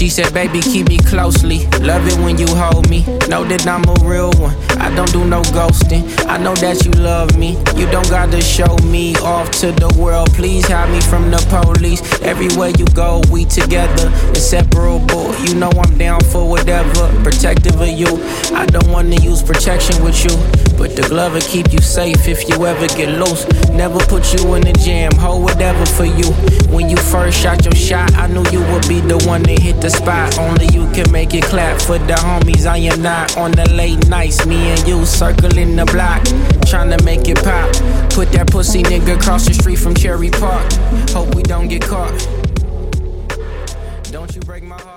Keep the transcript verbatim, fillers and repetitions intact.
She said, baby, keep me closely. Love it when you hold me. Know that I'm a real one. I don't do no ghosting. I know that you love me. You don't gotta show me off to the world. Please hide me from the police. Everywhere you go, we together, inseparable. You know I'm down for whatever, protective of you. I don't wanna use protection with you, but the glove will keep you safe if you ever get loose. Never put you in the jam, hold whatever for you. When you first shot your shot, I knew you would be the one to hit the spot. Only you can make it clap for the homies. I am not on the late nights, me and you circling the block, tryna make it pop. Put that pussy nigga across the street from Cherry Park. Hope we don't get caught. Don't you break my heart.